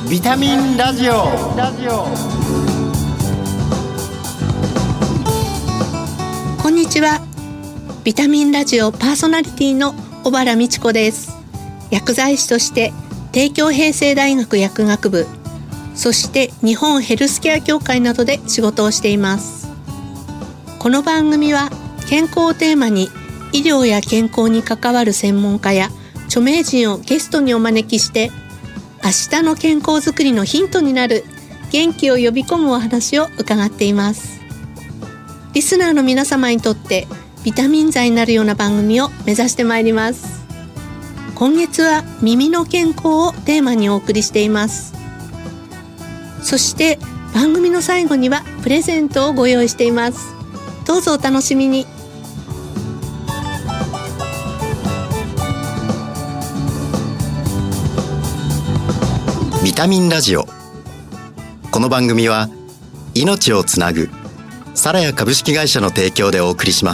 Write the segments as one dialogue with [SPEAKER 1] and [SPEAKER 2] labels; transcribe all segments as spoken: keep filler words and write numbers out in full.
[SPEAKER 1] ビタミンラジオ。ラジオ
[SPEAKER 2] こんにちは。ビタミンラジオパーソナリティの小原美智子です。薬剤師として帝京平成大学薬学部、そして日本ヘルスケア協会などで仕事をしています。この番組は健康をテーマに医療や健康に関わる専門家や著名人をゲストにお招きして、明日の健康づくりのヒントになる元気を呼び込むお話を伺っています。リスナーの皆様にとってビタミン剤になるような番組を目指してまいります。今月は耳の健康をテーマにお送りしています。そして番組の最後にはプレゼントをご用意しています。どうぞお楽しみに。
[SPEAKER 1] ビタミンラジオ。この番組は命をつなぐサラヤ株式会社の提供でお送りします。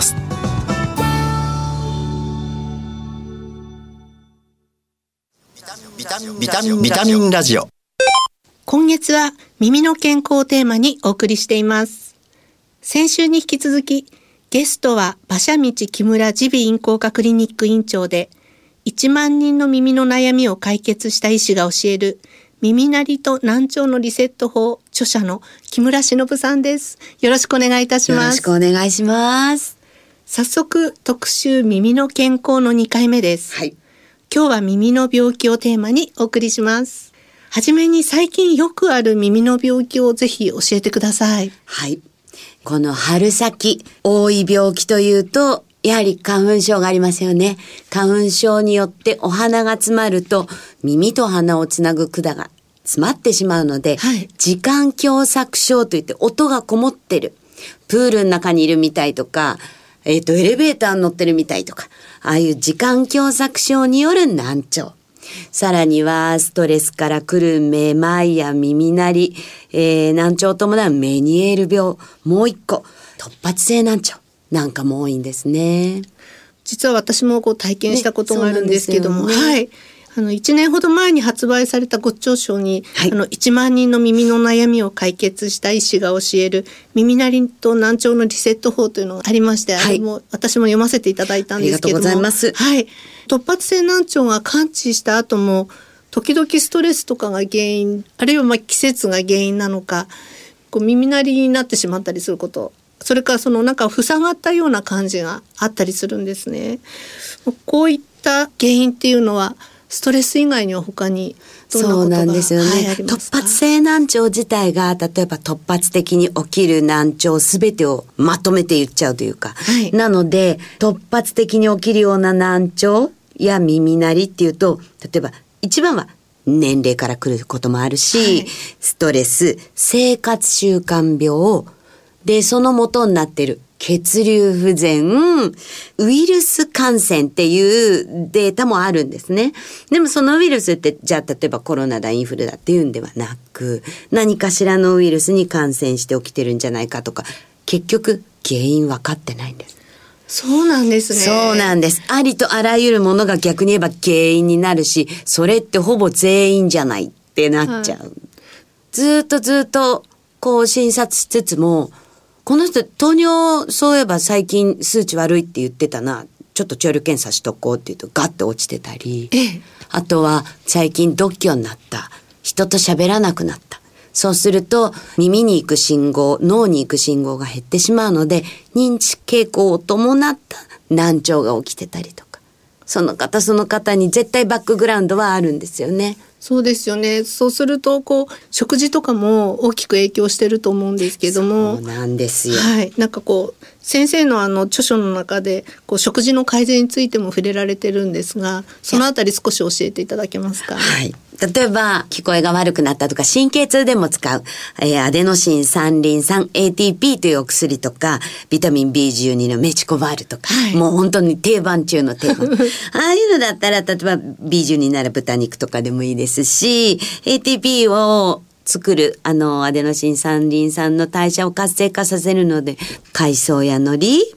[SPEAKER 1] ビタミン、ビタミン、ビタミンラジオ。
[SPEAKER 2] 今月は耳の健康をテーマにお送りしています。先週に引き続きゲストは馬車道木村耳鼻咽喉科クリニック院長でいちまんにんの耳の悩みを解決した医師が教える耳鳴りと難聴のリセット法著者の木村忍さんです。よろしくお願いいたします。
[SPEAKER 3] よろしくお願いします。
[SPEAKER 2] 早速特集耳の健康のにかいめです。
[SPEAKER 3] はい。
[SPEAKER 2] 今日は耳の病気をテーマにお送りします。はじめに最近よくある耳の病気をぜひ教えてください。
[SPEAKER 3] はい。この春先多い病気というとやはり花粉症がありますよね。花粉症によってお鼻が詰まると耳と鼻をつなぐ管が詰まってしまうので、はい、時間狭窄症といって音がこもってる。プールの中にいるみたいとか、えっと、エレベーターに乗ってるみたいとか、ああいう時間狭窄症による難聴。さらにはストレスから来るめまいや耳鳴り、えー、難聴を伴うメニエール病、もう一個突発性難聴なんかも多いんですね。
[SPEAKER 2] 実は私もこう体験したことがあるんですけども、
[SPEAKER 3] ね、
[SPEAKER 2] はい、あのいちねんほど前に発売されたご著書に、
[SPEAKER 3] はい、
[SPEAKER 2] あのいちまんにんの耳の悩みを解決した医師が教える耳鳴りと難聴のリセット法というのがありまして、はい、あれも私も読ませていただいたんですけども、
[SPEAKER 3] ありがとうございます。
[SPEAKER 2] はい、突発性難聴が完治した後も時々ストレスとかが原因、あるいはまあ季節が原因なのか、こう耳鳴りになってしまったりすること、それからそのなんか塞がったような感じがあったりするんですね。こういった原因っていうのはストレス以外には他にどんなことが、
[SPEAKER 3] そうなんですよね、
[SPEAKER 2] はい、ありますか？
[SPEAKER 3] 突発性難聴自体が例えば突発的に起きる難聴すべてをまとめて言っちゃうというか、はい、なので突発的に起きるような難聴や耳鳴りっていうと、例えば一番は年齢から来ることもあるし、はい、ストレス、生活習慣病で、その元になっている血流不全、ウイルス感染っていうデータもあるんですね。でもそのウイルスってじゃあ例えばコロナだインフルだっていうんではなく、何かしらのウイルスに感染して起きてるんじゃないかとか、結局原因分かってないんです。
[SPEAKER 2] そうなんですね。
[SPEAKER 3] そうなんです。ありとあらゆるものが逆に言えば原因になるし、それってほぼ全員じゃないってなっちゃう。はい、ずっとずっとこう診察しつつも、この人糖尿そういえば最近数値悪いって言ってたな、ちょっと聴力検査しとこうって言うとガッと落ちてたり、
[SPEAKER 2] ええ、
[SPEAKER 3] あとは最近独居になった、人と喋らなくなった、そうすると耳に行く信号、脳に行く信号が減ってしまうので認知傾向を伴った難聴が起きてたりとか、その方その方に絶対バックグラウンドはあるんですよね。
[SPEAKER 2] そうですよね。そうするとこう食事とかも大きく影響してると思うんですけども、
[SPEAKER 3] そうなんですよ。
[SPEAKER 2] はい、なんかこう先生のあの著書の中でこう食事の改善についても触れられてるんですが、そのあたり少し教えていただけますか？
[SPEAKER 3] はい。例えば聞こえが悪くなったとか神経痛でも使う、えー、アデノシン三リン酸 エーティーピー というお薬とか、ビタミン ビーじゅうに のメチコバールとか、はい、もう本当に定番中の定番ああいうのだったら例えば ビーじゅうに なら豚肉とかでもいいですし、 エーティーピー を作るあのアデノシン三リン酸の代謝を活性化させるので海藻や海苔、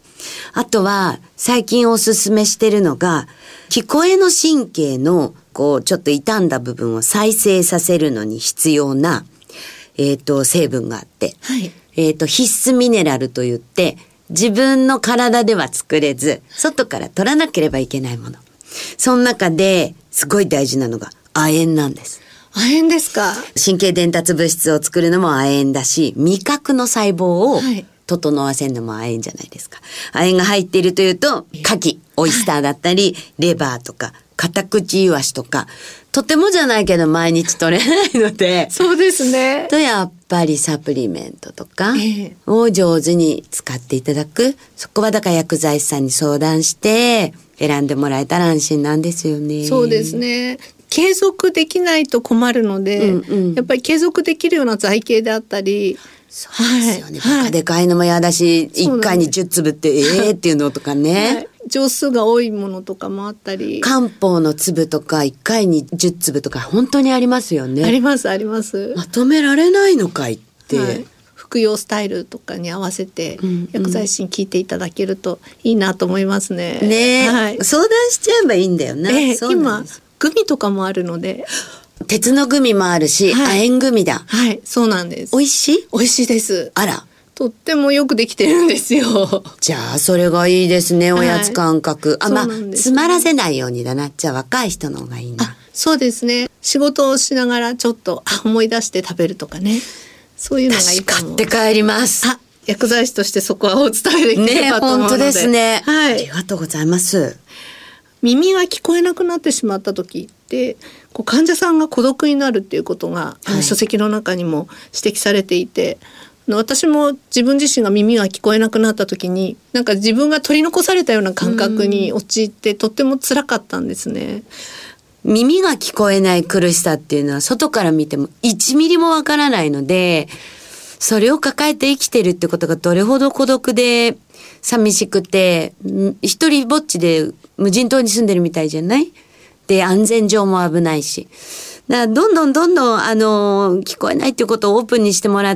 [SPEAKER 3] あとは最近おすすめしてるのが、聞こえの神経のこうちょっと傷んだ部分を再生させるのに必要な、えっと、成分があって、
[SPEAKER 2] はい、
[SPEAKER 3] えっと、必須ミネラルといって、自分の体では作れず、外から取らなければいけないもの。その中ですごい大事なのが亜鉛なんです。
[SPEAKER 2] 亜鉛ですか。
[SPEAKER 3] 神経伝達物質を作るのも亜鉛だし、味覚の細胞を整わせるのも亜鉛じゃないですか。亜鉛が入っているというと、牡蠣、オイスターだったり、レバーとか、カタクチイワシとか、とてもじゃないけど毎日取れないので。
[SPEAKER 2] そうですね。
[SPEAKER 3] とやっぱりサプリメントとかを上手に使っていただく。そこはだから薬剤師さんに相談して選んでもらえたら安心なんですよね。
[SPEAKER 2] そうですね。継続できないと困るので、うんうん、やっぱり継続できるような剤系であったり。
[SPEAKER 3] そうですよね。はい、バカでかいのも嫌だし、いっかいにじゅっつぶってええーっていうのとかね。はい、
[SPEAKER 2] 錠数が多いものとかもあったり。
[SPEAKER 3] 漢方の粒とかいっかいにじゅっつぶとか本当にありますよね。
[SPEAKER 2] ありますあります。
[SPEAKER 3] まとめられないのかいって。はい、
[SPEAKER 2] 服用スタイルとかに合わせて薬剤師に聞いていただけるといいなと思いますね。
[SPEAKER 3] ねえ、はい、相談しちゃえばいいんだよね。
[SPEAKER 2] えー、今グミとかもあるので。
[SPEAKER 3] 鉄のグミもあるし、はい、亜鉛グミだ。
[SPEAKER 2] はい、そうなんです。
[SPEAKER 3] 美味しい？
[SPEAKER 2] 美味しいです。
[SPEAKER 3] あら。
[SPEAKER 2] とってもよくできてるんですよ。
[SPEAKER 3] じゃあそれがいいですね、おやつ感覚。はい、あ、まあ、詰まらせないようにだな。じゃあ若い人の方がいいな。
[SPEAKER 2] あ、そうですね。仕事をしながらちょっとあ思い出して食べるとかね。そういうのがいいかも。
[SPEAKER 3] 買って帰ります。
[SPEAKER 2] あ、薬剤師としてそこはお伝えできればと思うので。
[SPEAKER 3] ね、本当ですね。
[SPEAKER 2] はい。
[SPEAKER 3] ありがとうございます。
[SPEAKER 2] 耳が聞こえなくなってしまった時ってこう患者さんが孤独になるっていうことが、はい、書籍の中にも指摘されていて、私も自分自身が耳が聞こえなくなった時になんか自分が取り残されたような感覚に陥ってとっても辛かったんですね。
[SPEAKER 3] 耳が聞こえない苦しさっていうのは外から見てもいちミリもわからないので、それを抱えて生きてるってことがどれほど孤独で寂しくて、一人ぼっちで無人島に住んでるみたいじゃない？で、安全上も危ないし。だからどんどんどんどん、あの、聞こえないっていうことをオープンにしてもらって、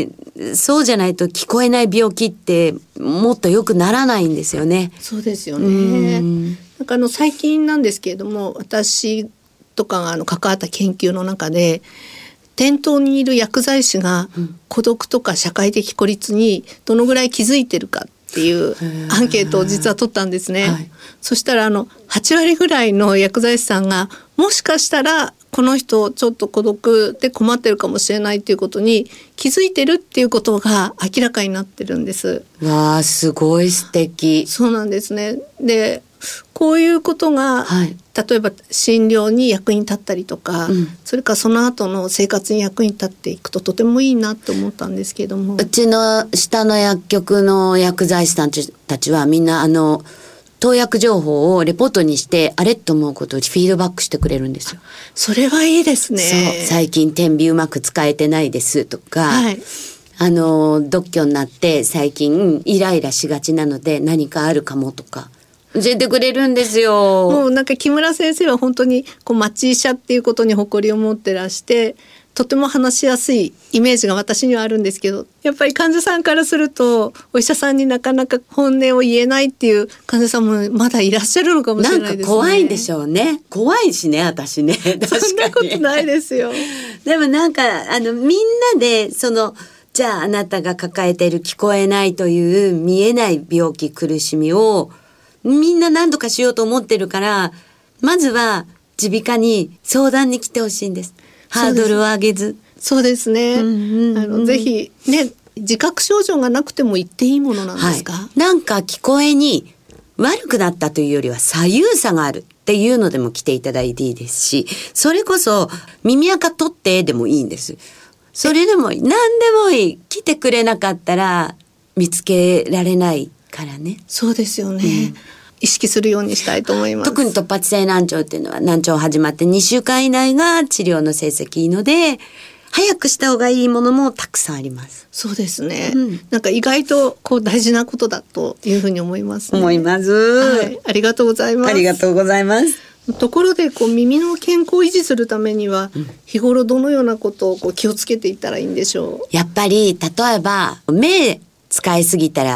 [SPEAKER 3] そうじゃないと聞こえない病気ってもっと良くならないんですよね。
[SPEAKER 2] そうですよね。なんかあの最近なんですけれども、私とかがあの関わった研究の中で、店頭にいる薬剤師が孤独とか社会的孤立にどのぐらい気づいてるかっていうアンケートを実は取ったんですね。はい、そしたらあのはちわりぐらいの薬剤師さんがもしかしたらこの人ちょっと孤独で困ってるかもしれないっていうことに気づいてるっていうことが明らかになってるんです。
[SPEAKER 3] わあ、すごい素敵。
[SPEAKER 2] そうなんですね。で、こういうことが、はい、例えば診療に役に立ったりとか、うん、それからその後の生活に役に立っていくととてもいいなと思ったんですけれども、
[SPEAKER 3] うちの下の薬局の薬剤師さんたちはみんなあの投薬情報をレポートにしてあれと思うことをフィードバックしてくれるんですよ。
[SPEAKER 2] それはいいですね。
[SPEAKER 3] そう、最近点鼻うまく使えてないですとか、はい、あの独居になって最近イライラしがちなので何かあるかもとか教えてくれるんですよ。
[SPEAKER 2] もうなんか木村先生は本当にこう町医者っていうことに誇りを持ってらして、とても話しやすいイメージが私にはあるんですけど、やっぱり患者さんからするとお医者さんになかなか本音を言えないっていう患者さんもまだいらっしゃるのかもしれないですね。
[SPEAKER 3] なんか怖いんでしょうね。怖いしね、私ね。確かに
[SPEAKER 2] そんなことないですよ。
[SPEAKER 3] でもなんかあのみんなでそのじゃああなたが抱えている聞こえないという見えない病気苦しみをみんな何とかしようと思ってるから、まずは耳鼻科に相談に来てほしいんです。ハードルを上げず。
[SPEAKER 2] そうですね。うんうんうん、あのぜひね、自覚症状がなくても言っていいものなんですか？
[SPEAKER 3] はい、なんか聞こえに悪くなったというよりは左右差があるっていうのでも来ていただいていいですし、それこそ耳垢取ってでもいいんです。それでも何でもいい。来てくれなかったら見つけられないからね。
[SPEAKER 2] そうですよね。うん、意識するようにしたいと思います。
[SPEAKER 3] 特に突発性難聴っていうのは難聴始まってにしゅうかん以内が治療の成績いいので、早くした方がいいものもたくさんあります。
[SPEAKER 2] そうですね。うん、なんか意外とこう大事なことだというふうに思いますね。
[SPEAKER 3] 思います。
[SPEAKER 2] はい、ありがとうございます。
[SPEAKER 3] ありがとうございます。
[SPEAKER 2] ところでこう耳の健康を維持するためには、うん、日頃どのようなことをこう気をつけていったらいいんでしょう？
[SPEAKER 3] やっぱり例えば目使いすぎたら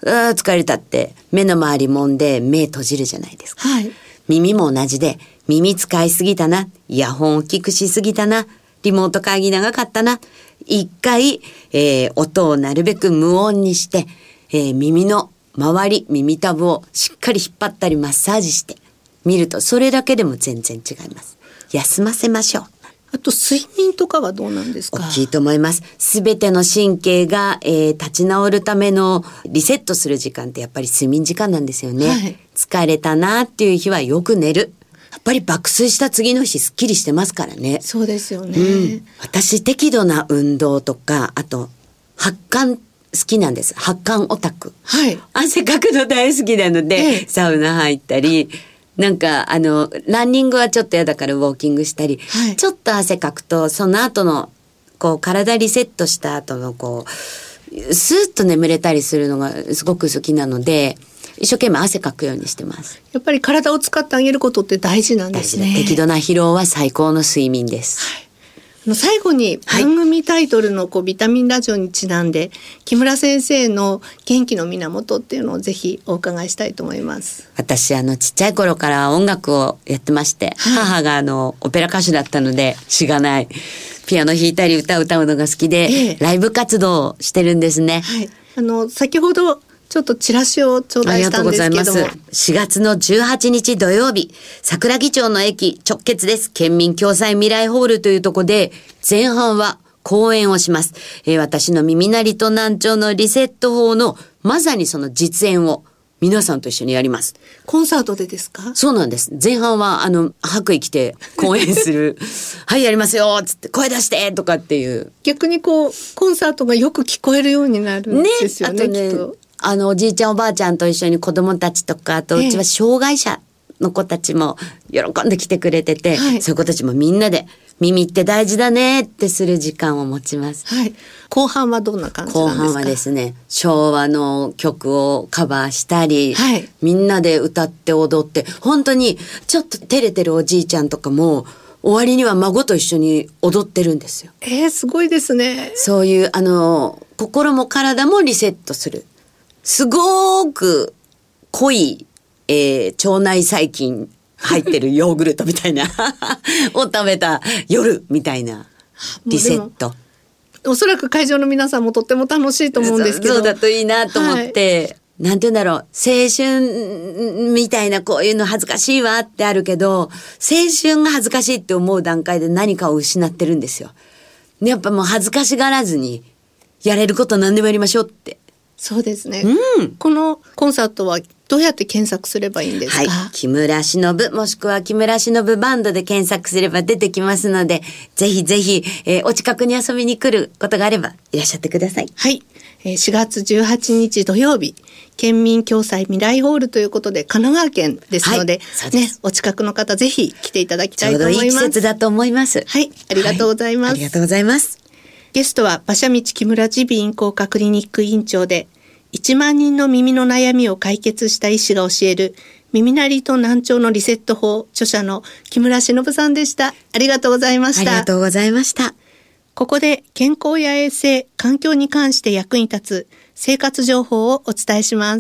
[SPEAKER 3] うわー疲れたって目の周りもんで目閉じるじゃないですか、
[SPEAKER 2] はい、
[SPEAKER 3] 耳も同じで、耳使いすぎたな、イヤホン大きくしすぎたな、リモート会議長かったな、一回、えー、音をなるべく無音にして、えー、耳の周り、耳たぶをしっかり引っ張ったりマッサージして見ると、それだけでも全然違います。休ませましょう。
[SPEAKER 2] あと睡眠とかはどうなんですか？
[SPEAKER 3] 大きいと思います。すべての神経が、えー、立ち直るためのリセットする時間ってやっぱり睡眠時間なんですよね、はい、疲れたなっていう日はよく寝る。やっぱり爆睡した次の日すっきりしてますからね。
[SPEAKER 2] そうですよね、
[SPEAKER 3] うん、私適度な運動とか、あと発汗好きなんです。発汗オタク、
[SPEAKER 2] はい、
[SPEAKER 3] 汗かくの大好きなので、ええ、サウナ入ったり、なんかあのランニングはちょっとやだからウォーキングしたり、はい、ちょっと汗かくとその後のこう体リセットした後のこうスーッと眠れたりするのがすごく好きなので、一生懸命汗かくようにしてます。
[SPEAKER 2] やっぱり体を使ってあげることって大事なんですね。
[SPEAKER 3] 適度な疲労は最高の睡眠です、
[SPEAKER 2] はい。あの最後に番組タイトルのこうビタミンラジオにちなんで、はい、木村先生の元気の源っていうのをぜひお伺いしたいと思います。
[SPEAKER 3] 私あのちっちゃい頃から音楽をやってまして、はい、母があのオペラ歌手だったので、しがないピアノ弾いたり歌を歌うのが好きで、ええ、ライブ活動をしてるんですね、
[SPEAKER 2] はい、あの先ほどちょっとチラシを頂戴したんですけども。ありがとうございます。
[SPEAKER 3] しがつのじゅうはちにち土曜日、桜木町の駅直結です。県民共済未来ホールというところで、前半は講演をします。えー、私の耳鳴りと難聴のリセット法のまさにその実演を皆さんと一緒にやります。
[SPEAKER 2] コンサートでですか？
[SPEAKER 3] そうなんです。前半はあの白衣着て講演するはいやりますよつって声出してとかっていう、
[SPEAKER 2] 逆にこうコンサートがよく聞こえるようになるんですよね。
[SPEAKER 3] ね、あとね、
[SPEAKER 2] きっと
[SPEAKER 3] あのおじいちゃんおばあちゃんと一緒に子供たちとか、あとうちは障害者の子たちも喜んで来てくれてて、はい、そういう子たちもみんなで耳って大事だねってする時間を持ちます、
[SPEAKER 2] はい、後半はどんな感じなんですか？
[SPEAKER 3] 後半はですね、昭和の曲をカバーしたり、はい、みんなで歌って踊って、本当にちょっと照れてるおじいちゃんとかも終わりには孫と一緒に踊ってるんですよ。
[SPEAKER 2] えー、すごいですね。
[SPEAKER 3] そういうあの心も体もリセットする、すごく濃い、えー、腸内細菌入ってるヨーグルトみたいなを食べた夜みたいなリセット。
[SPEAKER 2] おそらく会場の皆さんもとっても楽しいと思うんですけど、
[SPEAKER 3] そう、そうだといいなと思って、はい、なんて言うんだろう、青春みたいなこういうの恥ずかしいわってあるけど、青春が恥ずかしいって思う段階で何かを失ってるんですよ。やっぱもう恥ずかしがらずにやれること何でもやりましょうって。
[SPEAKER 2] そうですね、
[SPEAKER 3] うん、
[SPEAKER 2] このコンサートはどうやって検索すればいいんですか？
[SPEAKER 3] はい、木村忍もしくは木村忍バンドで検索すれば出てきますので、ぜひぜひ、えー、お近くに遊びに来ることがあればいらっしゃってください。
[SPEAKER 2] はい、えー、しがつじゅうはちにち土曜日、県民共済未来ホールということで神奈川県ですので、はい、ね、お近くの方ぜひ来ていただきたいと思います。
[SPEAKER 3] ちょうどいい季節だと思います。
[SPEAKER 2] はい、ありがとうございます、
[SPEAKER 3] はい、ありがとうございます。
[SPEAKER 2] ゲストは馬車道木村耳鼻咽喉科クリニック院長でいちまんにんの耳の悩みを解決した医師が教える耳鳴りと難聴のリセット法著者の木村忍さんでした。ありがとうございました。
[SPEAKER 3] ありがとうございました。
[SPEAKER 2] ここで健康や衛生、環境に関して役に立つ生活情報をお伝えします。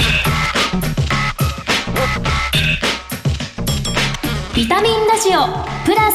[SPEAKER 4] ビタミンラジオプラス。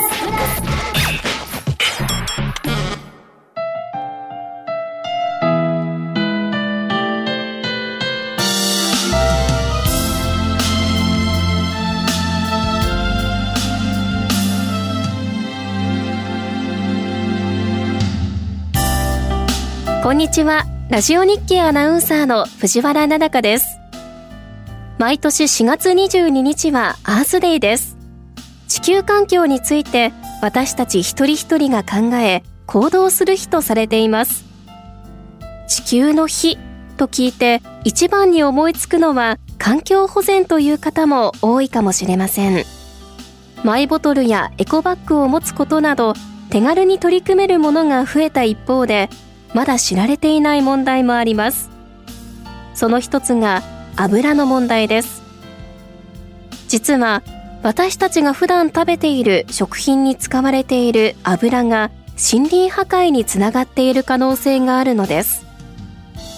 [SPEAKER 4] こんにちは。ラジオ日経アナウンサーの藤原奈々香です。毎年しがつにじゅうににちはアースデイです。地球環境について私たち一人一人が考え行動する日とされています。地球の日と聞いて一番に思いつくのは環境保全という方も多いかもしれません。マイボトルやエコバッグを持つことなど手軽に取り組めるものが増えた一方で、まだ知られていない問題もあります。その一つが油の問題です。実は私たちが普段食べている食品に使われている油が森林破壊につながっている可能性があるのです。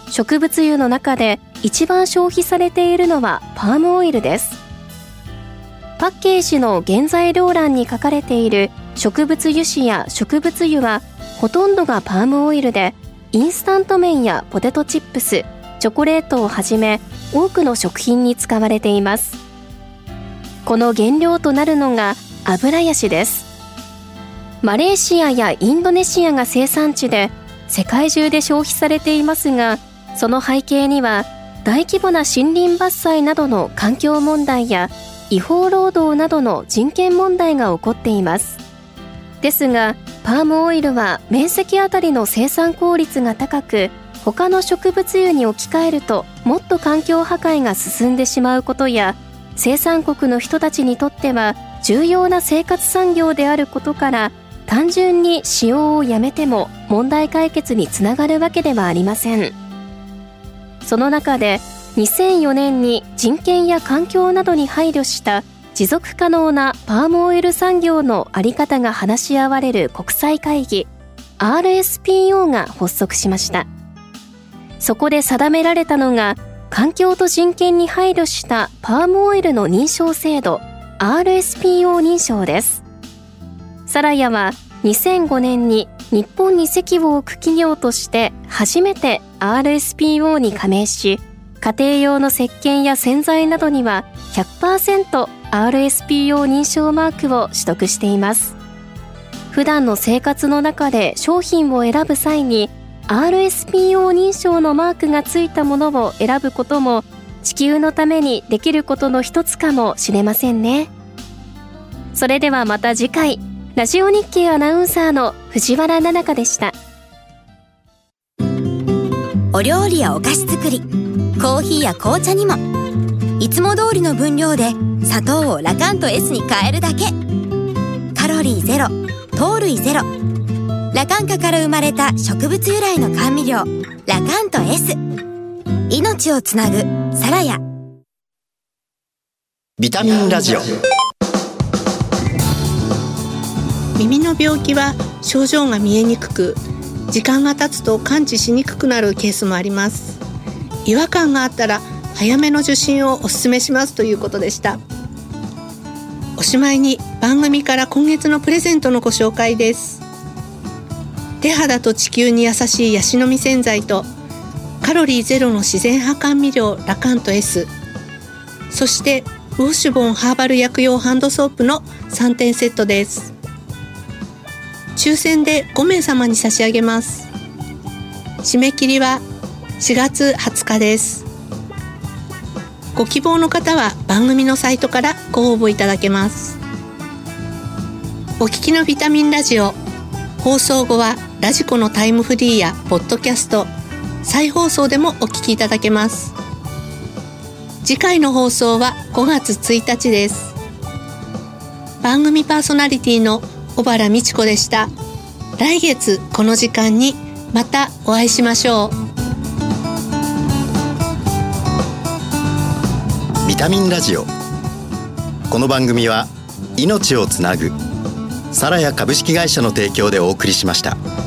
[SPEAKER 4] 植物油の中で一番消費されているのはパームオイルです。パッケージの原材料欄に書かれている植物油脂や植物油はほとんどがパームオイルで、インスタント麺やポテトチップス、チョコレートをはじめ多くの食品に使われています。この原料となるのがアブラヤシです。マレーシアやインドネシアが生産地で世界中で消費されていますが、その背景には大規模な森林伐採などの環境問題や違法労働などの人権問題が起こっています。ですが、パームオイルは面積あたりの生産効率が高く、他の植物油に置き換えるともっと環境破壊が進んでしまうことや、生産国の人たちにとっては重要な生活産業であることから、単純に使用をやめても問題解決につながるわけではありません。その中でにせんよねんに人権や環境などに配慮した持続可能なパームオイル産業の在り方が話し合われる国際会議 アールエスピーオー が発足しました。そこで定められたのが、環境と人権に配慮したパームオイルの認証制度 アールエスピーオー 認証です。サラヤはにせんごねんに日本に籍を置く企業として初めて アールエスピーオー に加盟し、家庭用の石鹸や洗剤などには ひゃくパーセントアールエスピーオー 認証マークを取得しています。普段の生活の中で商品を選ぶ際に アールエスピーオー 認証のマークがついたものを選ぶことも、地球のためにできることの一つかもしれませんね。それではまた次回。ラジオ日経アナウンサーの藤原奈々香でした。
[SPEAKER 5] お料理やお菓子作り、コーヒーや紅茶にもいつも通りの分量で砂糖をラカント エス に変えるだけ。カロリーゼロ、糖類ゼロ、ラカンカから生まれた植物由来の甘味料ラカント エス。 命をつなぐサラヤ。
[SPEAKER 1] ビタミンラジオ。
[SPEAKER 2] 耳の病気は症状が見えにくく、時間が経つと感知しにくくなるケースもあります。違和感があったら早めの受診をお勧めしますということでした。おしまいに番組から今月のプレゼントのご紹介です。手肌と地球に優しいヤシの実洗剤とカロリーゼロの自然派甘味料ラカント エス、 そしてウォッシュボンハーバル薬用ハンドソープのさんてんセットです。抽選でごめいさまに差し上げます。締め切りはしがつはつかです。ご希望の方は番組のサイトからご応募いただけます。お聞きのビタミンラジオ、放送後はラジコのタイムフリーやポッドキャスト、再放送でもお聞きいただけます。次回の放送はごがつついたちです。番組パーソナリティの小原美智子でした。来月この時間にまたお会いしましょ
[SPEAKER 1] う。ビタミンラジオ。この番組は命をつなぐサラヤ株式会社の提供でお送りしました。